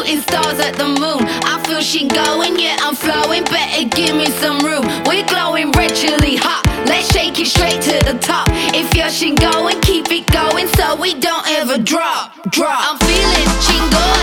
shooting stars at the moon. I feel she going, yeah, I'm flowing. Better give me some room. We're glowing richly hot. Let's shake it straight to the top. If you're shin going, keep it going so we don't ever drop. I'm feeling chingo.